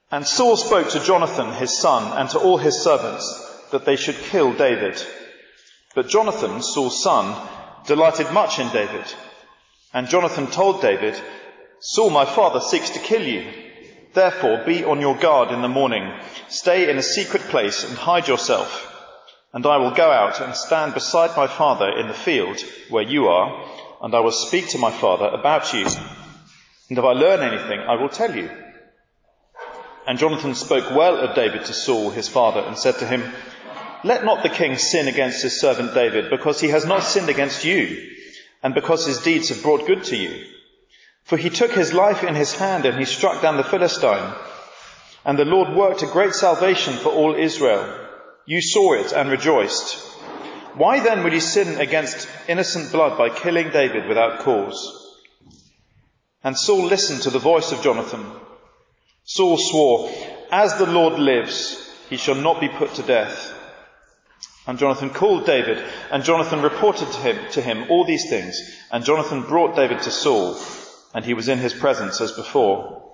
And Saul spoke to Jonathan his son and to all his servants that they should kill David. But Jonathan, Saul's son, delighted much in David. And Jonathan told David, Saul my father seeks to kill you. Therefore be on your guard in the morning. Stay in a secret place and hide yourself. And I will go out and stand beside my father in the field where you are, and I will speak to my father about you. And if I learn anything, I will tell you. And Jonathan spoke well of David to Saul his father, and said to him, Let not the king sin against his servant David, because he has not sinned against you, and because his deeds have brought good to you. For he took his life in his hand, and he struck down the Philistine. And the Lord worked a great salvation for all Israel. You saw it and rejoiced. Why then will you sin against innocent blood by killing David without cause? And Saul listened to the voice of Jonathan. Saul swore, As the Lord lives, he shall not be put to death. And Jonathan called David, and Jonathan reported to him all these things. And Jonathan brought David to Saul, and he was in his presence as before.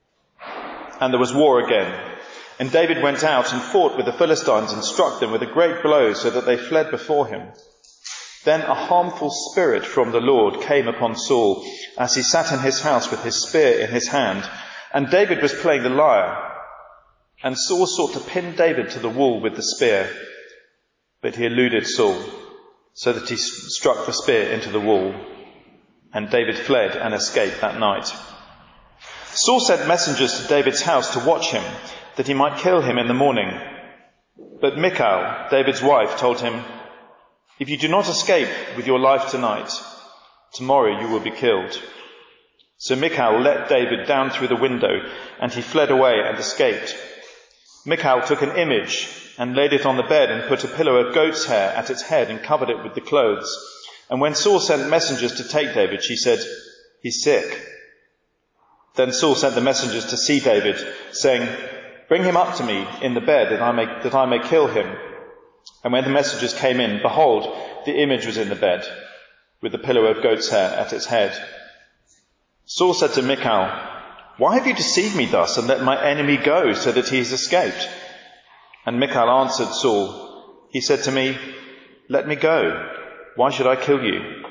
And there was war again. And David went out and fought with the Philistines and struck them with a great blow so that they fled before him. Then a harmful spirit from the Lord came upon Saul as he sat in his house with his spear in his hand. And David was playing the lyre. And Saul sought to pin David to the wall with the spear. But he eluded Saul, so that he struck the spear into the wall. And David fled and escaped that night. Saul sent messengers to David's house to watch him, that he might kill him in the morning. But Michal, David's wife, told him, If you do not escape with your life tonight, tomorrow you will be killed. So Michal let David down through the window, and he fled away and escaped. Michal took an image and laid it on the bed and put a pillow of goat's hair at its head and covered it with the clothes. And when Saul sent messengers to take David, she said, He's sick. Then Saul sent the messengers to see David, saying, Bring him up to me in the bed that I may kill him. And when the messengers came in, behold, the image was in the bed, with the pillow of goat's hair at its head. Saul said to Michal, Why have you deceived me thus and let my enemy go so that he has escaped? And Michal answered Saul, He said to me, Let me go. Why should I kill you?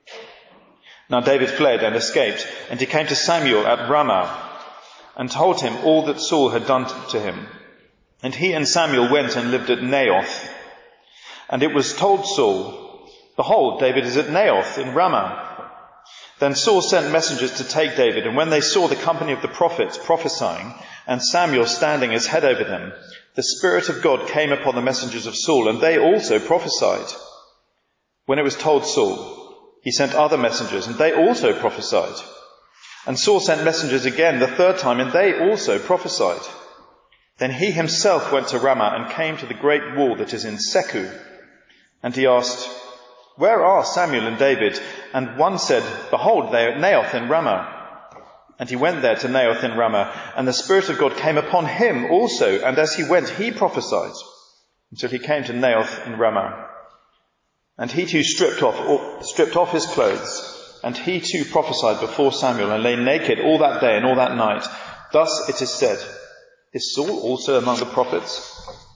Now David fled and escaped, and he came to Samuel at Ramah and told him all that Saul had done to him. And he and Samuel went and lived at Naioth. And it was told Saul, Behold, David is at Naioth in Ramah. Then Saul sent messengers to take David, and when they saw the company of the prophets prophesying, and Samuel standing as head over them, the Spirit of God came upon the messengers of Saul, and they also prophesied. When it was told Saul, he sent other messengers, and they also prophesied. And Saul sent messengers again the third time, and they also prophesied. Then he himself went to Ramah and came to the great wall that is in Secu. And he asked, Where are Samuel and David? And one said, Behold, they are at Naioth in Ramah. And he went there to Naioth in Ramah, and the Spirit of God came upon him also, and as he went he prophesied, until he came to Naioth in Ramah. And he too stripped off his clothes, and he too prophesied before Samuel, and lay naked all that day and all that night. Thus it is said, Is Saul also among the prophets?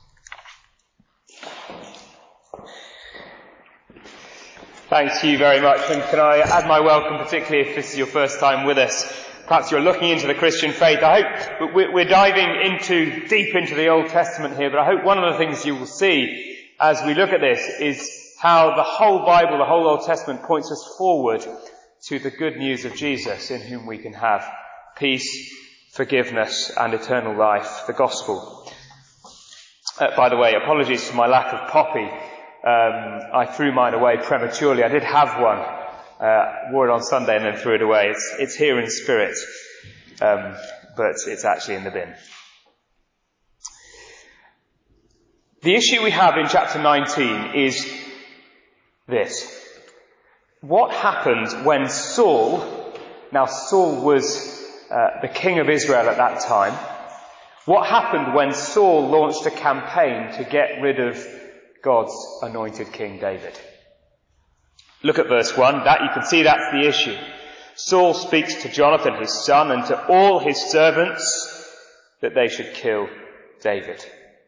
Thanks to you very much, and can I add my welcome, particularly if this is your first time with us. Perhaps you're looking into the Christian faith. I hope we're diving deep into the Old Testament here, but I hope one of the things you will see as we look at this is how the whole Bible, the whole Old Testament, points us forward to the good news of Jesus, in whom we can have peace, forgiveness, and eternal life, the gospel. By the way, apologies for my lack of poppy. I threw mine away prematurely. I did have one, wore it on Sunday and then threw it away. It's here in spirit, but it's actually in the bin. The issue we have in chapter 19 is this. What happened when Saul, now Saul was the king of Israel at that time, what happened when Saul launched a campaign to get rid of God's anointed King David? Look at verse 1. You can see that's the issue. Saul speaks to Jonathan his son and to all his servants that they should kill David.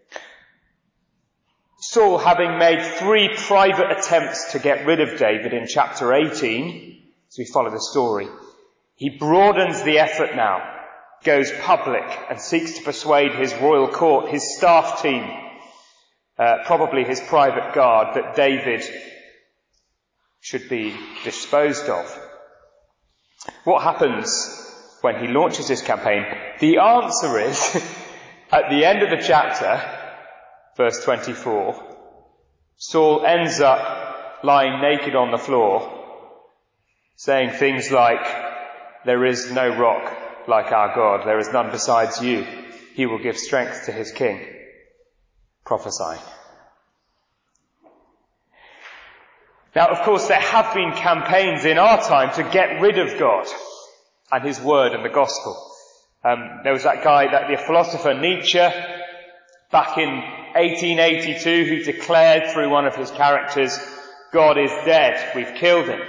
Saul, having made 3 private attempts to get rid of David in chapter 18, as we follow the story, he broadens the effort now, goes public and seeks to persuade his royal court, his staff team, probably his private guard, that David should be disposed of. What happens when he launches his campaign? The answer is, at the end of the chapter, verse 24, Saul ends up lying naked on the floor, saying things like, "There is no rock like our God. There is none besides you. He will give strength to his king." Prophesying. Now, of course, there have been campaigns in our time to get rid of God and his word and the gospel. There was that guy, the philosopher Nietzsche, back in 1882, who declared through one of his characters, "God is dead, we've killed him."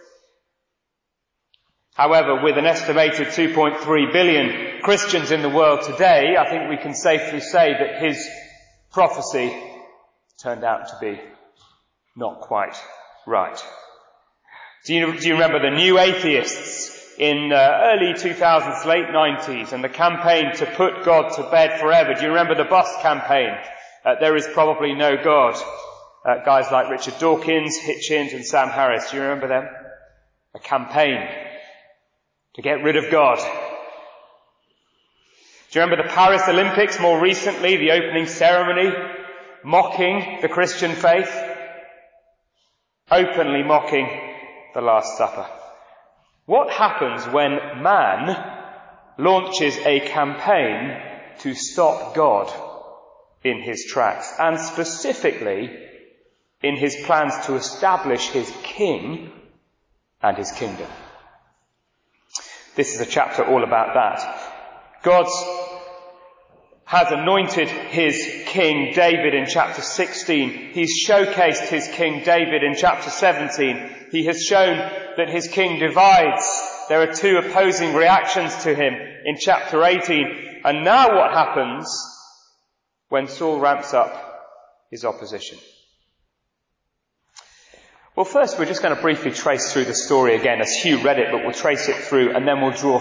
However, with an estimated 2.3 billion Christians in the world today, I think we can safely say that his prophecy turned out to be not quite right. Do you remember the New Atheists in early 2000s, late 90s, and the campaign to put God to bed forever? Do you remember the bus campaign? There is probably no God. Guys like Richard Dawkins, Hitchens and Sam Harris. Do you remember them? A campaign to get rid of God. Do you remember the Paris Olympics more recently, the opening ceremony, mocking the Christian faith? Openly mocking the Last Supper. What happens when man launches a campaign to stop God in his tracks, and specifically in his plans to establish his king and his kingdom? This is a chapter all about that. God has anointed his king David in chapter 16. He's showcased his king David in chapter 17. He has shown that his king divides. There are 2 opposing reactions to him in chapter 18. And now what happens when Saul ramps up his opposition? Well, first we're just going to briefly trace through the story again, as Hugh read it, but we'll trace it through and then we'll draw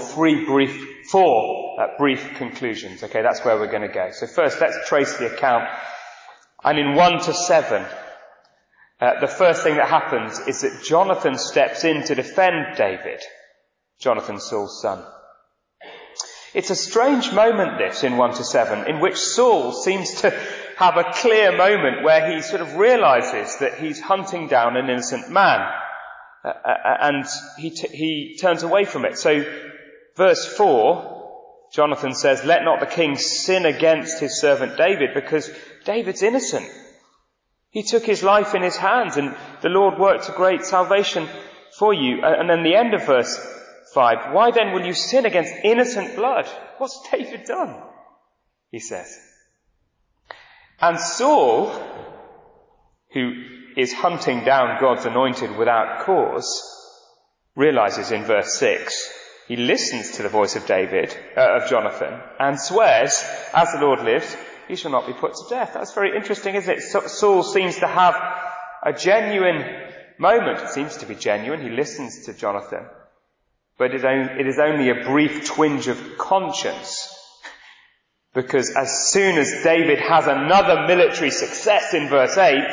4 brief conclusions. Okay, that's where we're going to go. So first, let's trace the account. And in 1 to 7, the first thing that happens is that Jonathan steps in to defend David, Jonathan, Saul's son. It's a strange moment, this, in 1 to 7, in which Saul seems to have a clear moment where he sort of realizes that he's hunting down an innocent man. And he turns away from it. So, verse 4, Jonathan says, "Let not the king sin against his servant David, because David's innocent. He took his life in his hands, and the Lord worked a great salvation for you." And then the end of verse 5, "Why then will you sin against innocent blood? What's David done?" he says. And Saul, who is hunting down God's anointed without cause, realizes in verse 6, he listens to the voice of Jonathan, and swears, "As the Lord lives, he shall not be put to death." That's very interesting, isn't it? Saul seems to have a genuine moment. It seems to be genuine. He listens to Jonathan. But it is only a brief twinge of conscience. Because as soon as David has another military success in verse 8,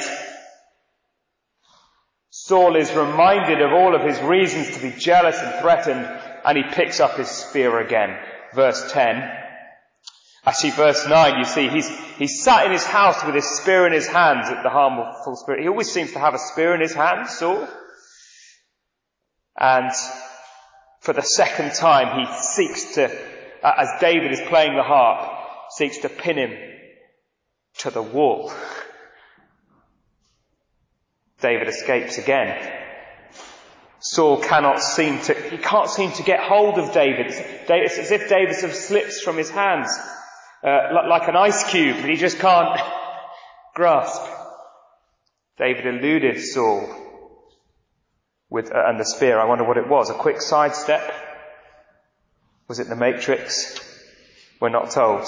Saul is reminded of all of his reasons to be jealous and threatened, and he picks up his spear again. Verse 10. Actually, verse 9, you see, he's sat in his house with his spear in his hands at the harmful spirit. He always seems to have a spear in his hand, Saul. And for the second time, he seeks to, as David is playing the harp, seeks to pin him to the wall. David escapes again. Saul can't seem to get hold of David. It's as if David sort of slips from his hands, like an ice cube that he just can't grasp. David eluded Saul and the spear. I wonder what it was. A quick sidestep? Was it the Matrix? We're not told.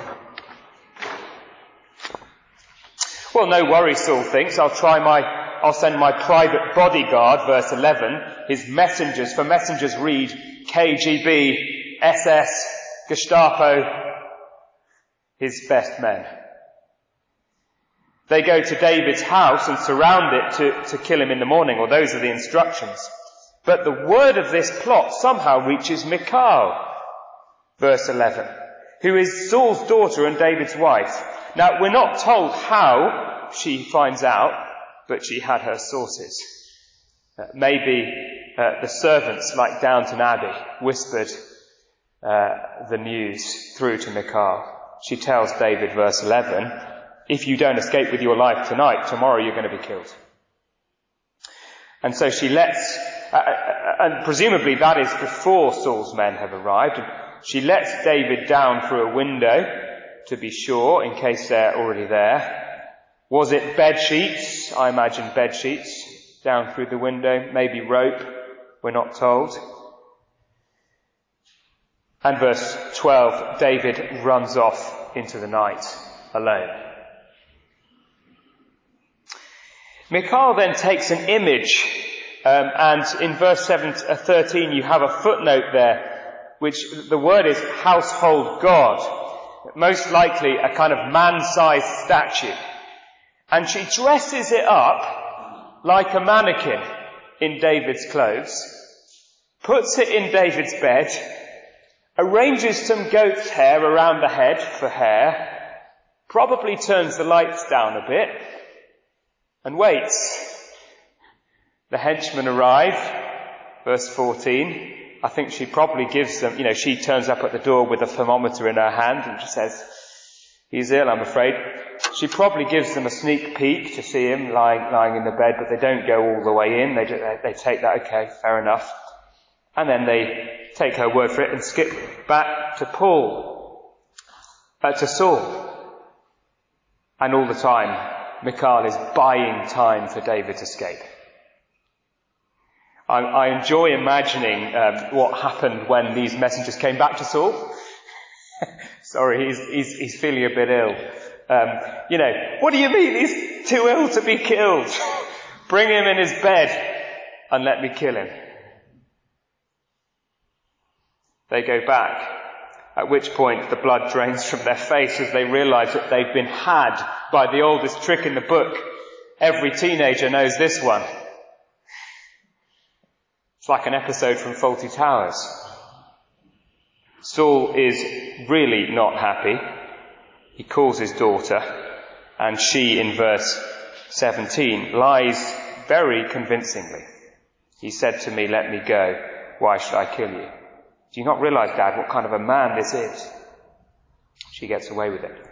Well, no worry, Saul thinks. I'll send my private bodyguard, verse 11, his messengers. For messengers read KGB, SS, Gestapo, his best men. They go to David's house and surround it to kill him in the morning, or those are the instructions. But the word of this plot somehow reaches Michal, verse 11, who is Saul's daughter and David's wife. Now, we're not told how she finds out, but she had her sources. Maybe the servants, like Downton Abbey, whispered the news through to Michal. She tells David, verse 11, if you don't escape with your life tonight, tomorrow you're going to be killed. And so she lets, and presumably that is before Saul's men have arrived, she lets David down through a window to be sure, in case they're already there. Was it bed sheets? I imagine bed sheets down through the window, maybe rope, we're not told. And verse 12, David runs off into the night alone. Michal then takes an image, and in verse 13 you have a footnote there, which the word is household god. Most likely a kind of man-sized statue. And she dresses it up like a mannequin in David's clothes, puts it in David's bed, arranges some goat's hair around the head for hair, probably turns the lights down a bit, and waits. The henchmen arrive, verse 14. I think she probably gives them, she turns up at the door with a thermometer in her hand and she says, he's ill, I'm afraid. She probably gives them a sneak peek to see him lying in the bed, but they don't go all the way in. They take that, okay, fair enough. And then they take her word for it and skip back to Saul. And all the time, Michal is buying time for David's escape. I enjoy imagining what happened when these messengers came back to Saul. Sorry, he's feeling a bit ill. What do you mean he's too ill to be killed? Bring him in his bed and let me kill him. They go back, at which point the blood drains from their face as they realise that they've been had by the oldest trick in the book. Every teenager knows this one. It's like an episode from Fawlty Towers. Saul is really not happy. He calls his daughter, and she, in verse 17, lies very convincingly. He said to me, let me go. Why should I kill you? Do you not realise, Dad, what kind of a man this is? She gets away with it.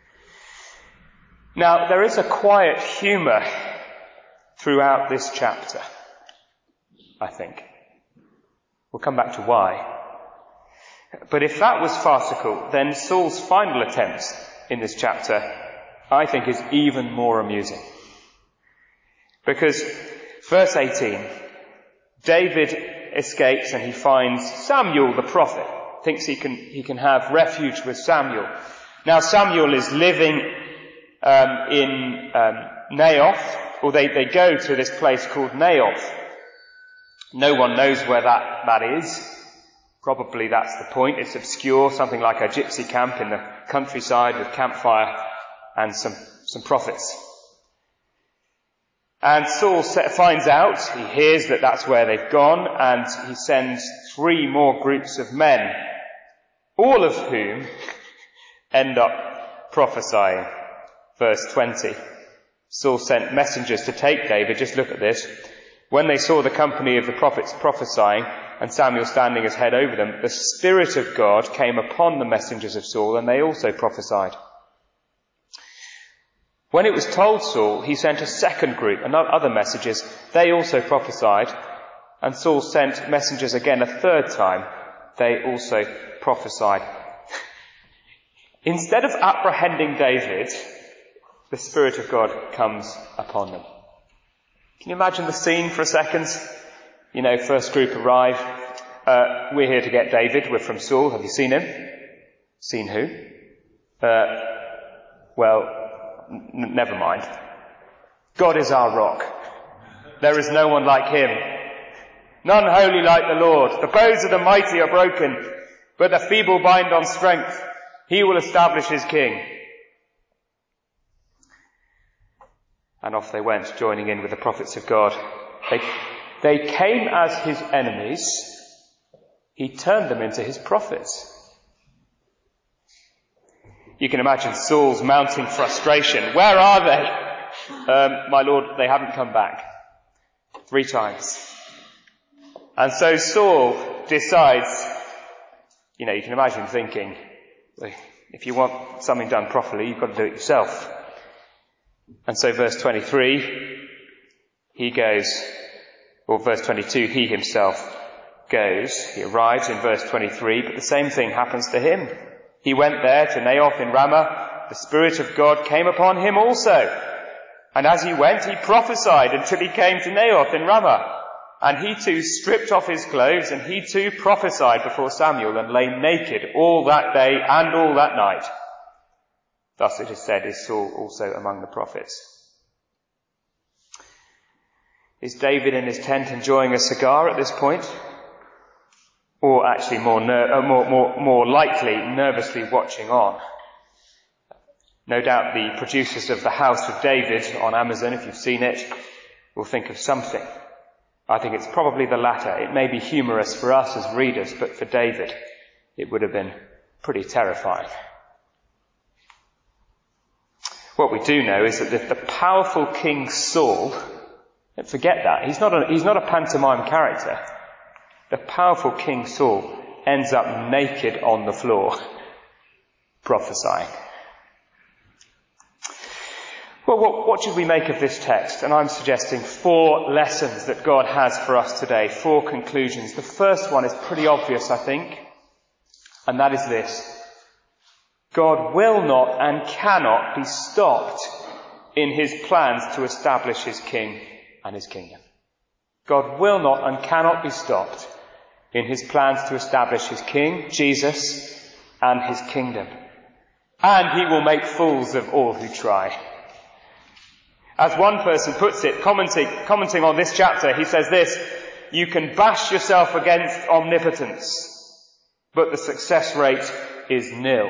Now, there is a quiet humour throughout this chapter, I think. We'll come back to why. But if that was farcical, then Saul's final attempt in this chapter, I think, is even more amusing. Because verse 18, David escapes and he finds Samuel the prophet, thinks he can have refuge with Samuel. Now Samuel is living in Naioth, or they go to this place called Naioth. No one knows where that is. Probably that's the point. It's obscure, something like a gypsy camp in the countryside with campfire and some prophets. And Saul finds out, he hears that that's where they've gone, and he sends 3 more groups of men, all of whom end up prophesying. Verse 20. Saul sent messengers to take David. Just look at this. When they saw the company of the prophets prophesying, and Samuel standing his head over them, the Spirit of God came upon the messengers of Saul, and they also prophesied. When it was told Saul, he sent a second group, and other messages. They also prophesied, and Saul sent messengers again a third time. They also prophesied. Instead of apprehending David, the Spirit of God comes upon them. Can you imagine the scene for a second? First group arrive. We're here to get David. We're from Saul. Have you seen him? Seen who? Never mind. God is our rock. There is no one like him. None holy like the Lord. The bows of the mighty are broken, but the feeble bind on strength. He will establish his king. And off they went, joining in with the prophets of God. They came as his enemies. He turned them into his prophets. You can imagine Saul's mounting frustration. Where are they? My Lord, they haven't come back. 3 times. And so Saul decides, you can imagine thinking, if you want something done properly, you've got to do it yourself. And so verse 23, he goes, or verse 22, he himself goes. He arrives in verse 23, but the same thing happens to him. He went there to Naioth in Ramah. The Spirit of God came upon him also. And as he went, he prophesied until he came to Naioth in Ramah. And he too stripped off his clothes, and he too prophesied before Samuel, and lay naked all that day and all that night. Thus it is said, is Saul also among the prophets. Is David in his tent enjoying a cigar at this point? Or actually more likely, nervously watching on? No doubt the producers of The House of David on Amazon, if you've seen it, will think of something. I think it's probably the latter. It may be humorous for us as readers, but for David, it would have been pretty terrifying. What we do know is that the powerful King Saul, don't forget that, he's not a pantomime character. The powerful King Saul ends up naked on the floor, prophesying. Well, what should we make of this text? And I'm suggesting 4 lessons that God has for us today, 4 conclusions. The first one is pretty obvious, I think, and that is this. God will not and cannot be stopped in his plans to establish his king and his kingdom. God will not and cannot be stopped in his plans to establish his king, Jesus, and his kingdom. And he will make fools of all who try. As one person puts it, commenting on this chapter, he says this: you can bash yourself against omnipotence, but the success rate is nil.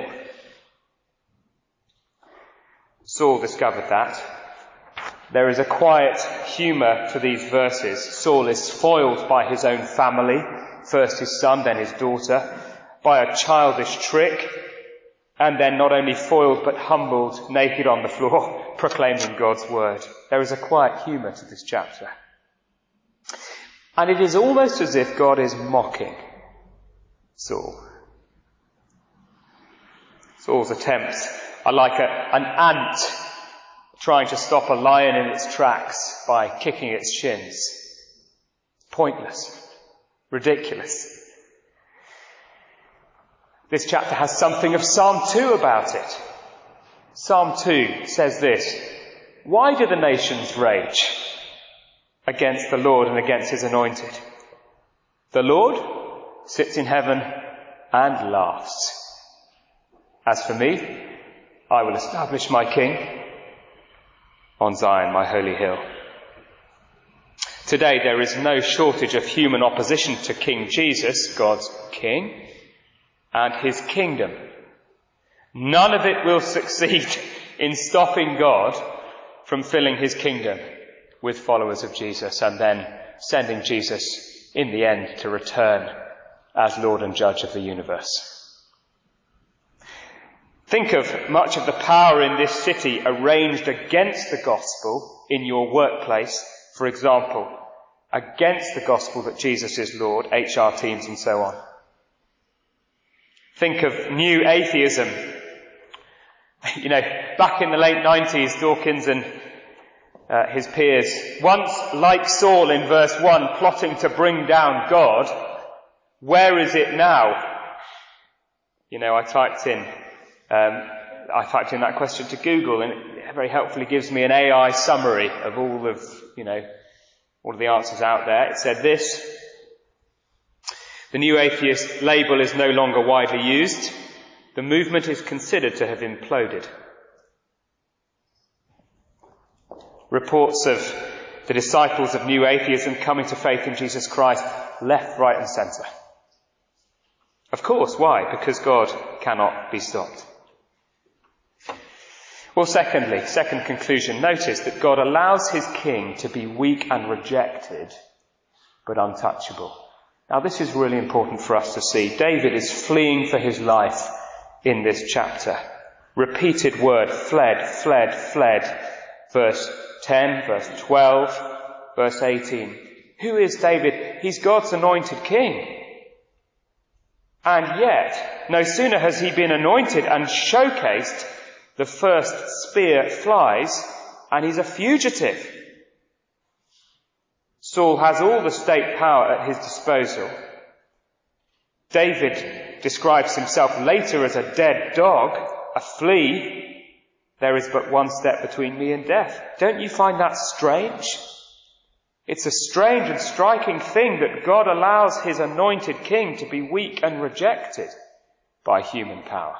Saul discovered that. There is a quiet humour to these verses. Saul is foiled by his own family, first his son, then his daughter, by a childish trick, and then not only foiled but humbled, naked on the floor, proclaiming God's word. There is a quiet humour to this chapter. And it is almost as if God is mocking Saul. Saul's attempts are like an ant trying to stop a lion in its tracks by kicking its shins. Pointless. Ridiculous. This chapter has something of Psalm 2 about it. Psalm 2 says this: why do the nations rage against the Lord and against his anointed? The Lord sits in heaven and laughs. As for me, I will establish my king on Zion, my holy hill. Today there is no shortage of human opposition to King Jesus, God's king, and his kingdom. None of it will succeed in stopping God from filling his kingdom with followers of Jesus and then sending Jesus in the end to return as Lord and Judge of the universe. Think of much of the power in this city arranged against the gospel in your workplace, for example, against the gospel that Jesus is Lord, HR teams and so on. Think of new atheism. Back in the late 90s, Dawkins and his peers, once like Saul in verse 1, plotting to bring down God, where is it now? I typed in that question to Google, and it very helpfully gives me an AI summary of all of the answers out there. It said this: the new atheist label is no longer widely used. the movement is considered to have imploded. Reports of the disciples of new atheism coming to faith in Jesus Christ left, right and centre. Of course, why? Because God cannot be stopped. Well, second conclusion, notice that God allows his king to be weak and rejected, but untouchable. Now this is really important for us to see. David is fleeing for his life in this chapter. Repeated word, fled, fled, fled. Verse 10, verse 12, verse 18. Who is David? He's God's anointed king. And yet, no sooner has he been anointed and showcased, the first spear flies, and he's a fugitive. Saul has all the state power at his disposal. David describes himself later as a dead dog, a flea. There is but one step between me and death. Don't you find that strange? It's a strange and striking thing that God allows his anointed king to be weak and rejected by human power.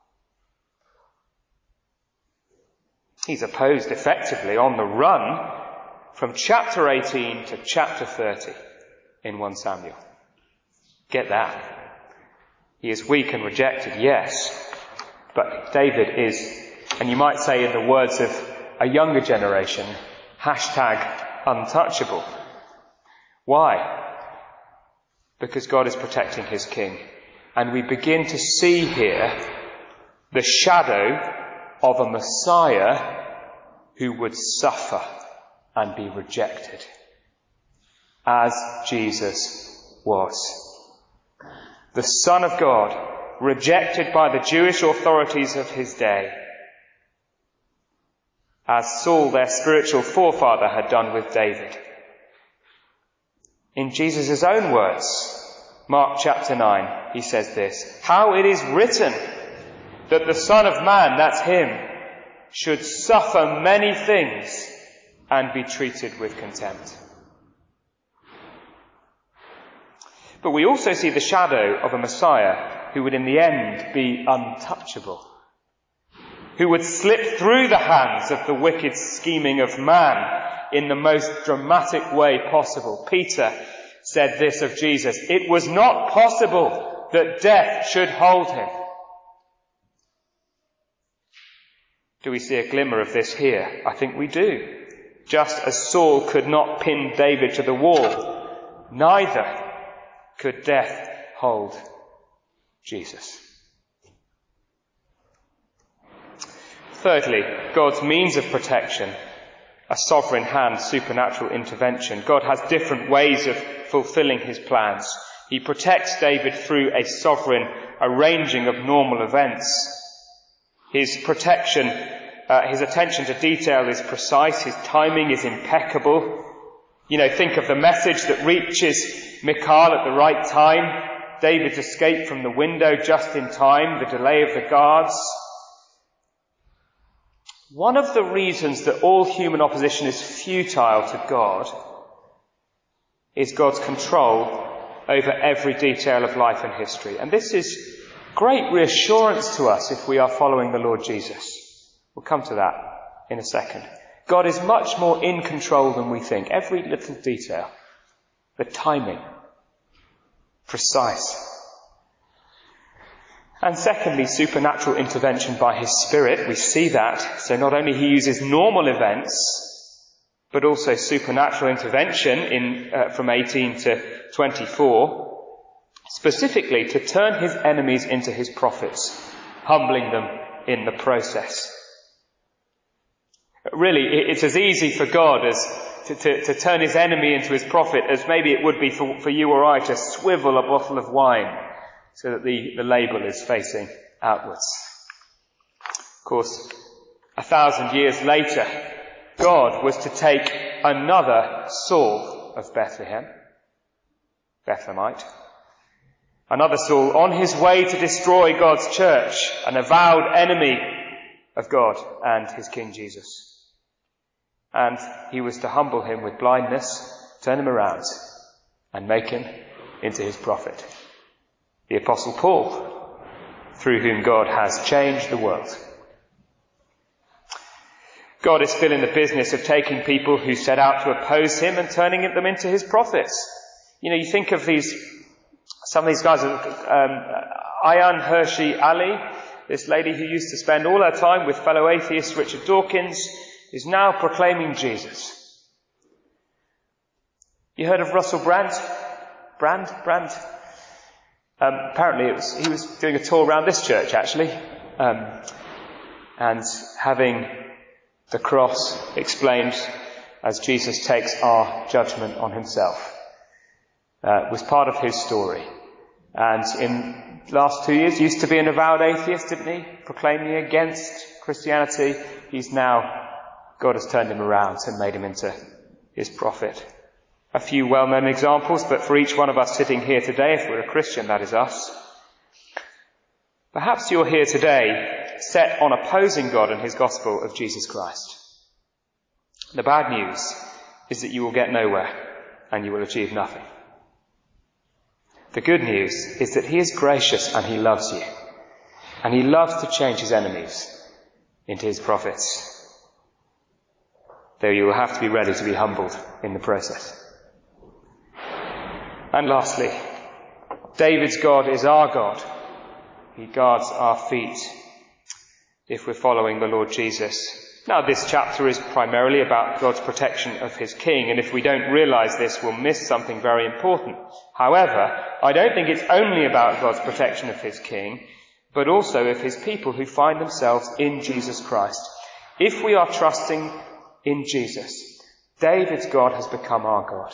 He's opposed effectively on the run from chapter 18 to chapter 30 in 1 Samuel. Get that. He is weak and rejected, yes, but David is, and you might say in the words of a younger generation, #untouchable. Why? Because God is protecting his king. And we begin to see here the shadow of a Messiah who would suffer and be rejected, as Jesus was. The Son of God, rejected by the Jewish authorities of his day, as Saul, their spiritual forefather, had done with David. In Jesus' own words, Mark chapter 9, he says this, "How it is written that the Son of Man," that's him, "should suffer many things and be treated with contempt." But we also see the shadow of a Messiah who would in the end be untouchable, who would slip through the hands of the wicked scheming of man in the most dramatic way possible. Peter said this of Jesus, "It was not possible that death should hold him." Do we see a glimmer of this here? I think we do. Just as Saul could not pin David to the wall, neither could death hold Jesus. Thirdly, God's means of protection, a sovereign hand, supernatural intervention. God has different ways of fulfilling his plans. He protects David through a sovereign arranging of normal events. His protection, his attention to detail is precise, his timing is impeccable. Think of the message that reaches Michal at the right time, David's escape from the window just in time, the delay of the guards. One of the reasons that all human opposition is futile to God is God's control over every detail of life and history. And this is great reassurance to us if we are following the Lord Jesus. We'll come to that in a second. God is much more in control than we think. Every little detail, the timing, precise. And secondly, supernatural intervention by his Spirit. We see that. So not only he uses normal events, but also supernatural intervention from 18 to 24, specifically to turn his enemies into his prophets, humbling them in the process. Really, it's as easy for God as to turn his enemy into his prophet as maybe it would be for you or I to swivel a bottle of wine so that the label is facing outwards. Of course, 1,000 years later, God was to take another Saul of Bethlehemite, another Saul on his way to destroy God's church, an avowed enemy of God and his King Jesus. And he was to humble him with blindness, turn him around, and make him into his prophet. The Apostle Paul, through whom God has changed the world. God is still in the business of taking people who set out to oppose him and turning them into his prophets. You think of some of these guys, Ayaan Hirsi Ali, this lady who used to spend all her time with fellow atheist Richard Dawkins, is now proclaiming Jesus. You heard of Russell Brand? Apparently he was doing a tour around this church actually, and having the cross explained as Jesus takes our judgment on himself. Was part of his story. And in the last 2 years, used to be an avowed atheist, didn't he? Proclaiming against Christianity. God has turned him around and made him into his prophet. A few well-known examples, but for each one of us sitting here today, if we're a Christian, that is us. Perhaps you're here today set on opposing God and his gospel of Jesus Christ. The bad news is that you will get nowhere and you will achieve nothing. The good news is that he is gracious and he loves you. And he loves to change his enemies into his prophets. Though you will have to be ready to be humbled in the process. And lastly, David's God is our God. He guards our feet if we're following the Lord Jesus. Now, this chapter is primarily about God's protection of his king, and if we don't realise this, we'll miss something very important. However, I don't think it's only about God's protection of his king, but also of his people who find themselves in Jesus Christ. If we are trusting in Jesus, David's God has become our God.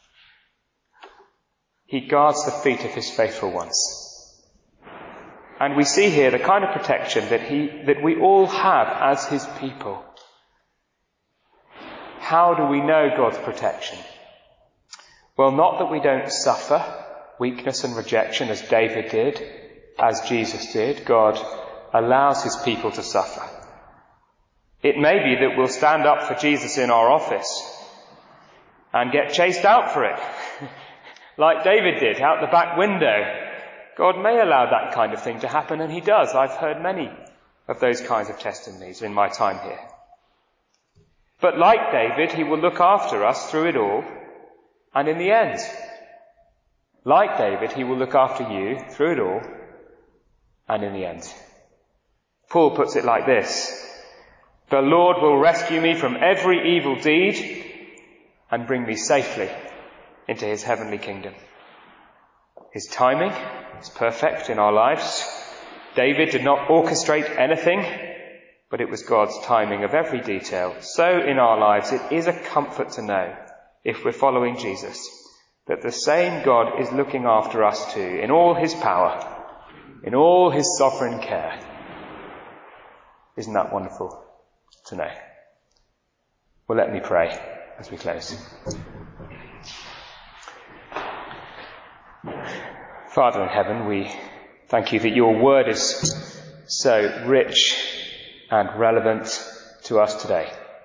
He guards the feet of his faithful ones. And we see here the kind of protection that we all have as his people. How do we know God's protection? Well, not that we don't suffer weakness and rejection as David did, as Jesus did. God allows his people to suffer. It may be that we'll stand up for Jesus in our office and get chased out for it. Like David did, out the back window. God may allow that kind of thing to happen, and he does. I've heard many of those kinds of testimonies in my time here. But like David, he will look after us through it all, and in the end. Like David, he will look after you through it all, and in the end. Paul puts it like this: the Lord will rescue me from every evil deed and bring me safely into his heavenly kingdom. His timing is perfect in our lives. David did not orchestrate anything, but it was God's timing of every detail. So in our lives, it is a comfort to know, if we're following Jesus, that the same God is looking after us too, in all his power, in all his sovereign care. Isn't that wonderful to know? Well, let me pray as we close. Father in heaven, we thank you that your word is so rich and relevant to us today.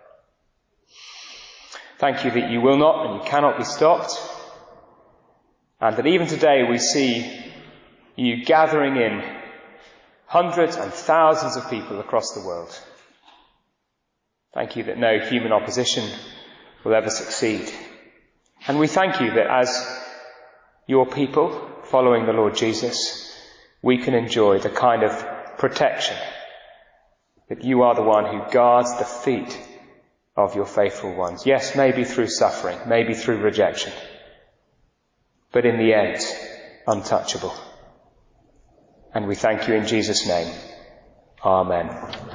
Thank you that you will not and you cannot be stopped, and that even today we see you gathering in hundreds and thousands of people across the world. Thank you that no human opposition will ever succeed. And we thank you that as your people, following the Lord Jesus, we can enjoy the kind of protection that you are the one who guards the feet of your faithful ones. Yes, maybe through suffering, maybe through rejection, but in the end, untouchable. And we thank you in Jesus' name. Amen.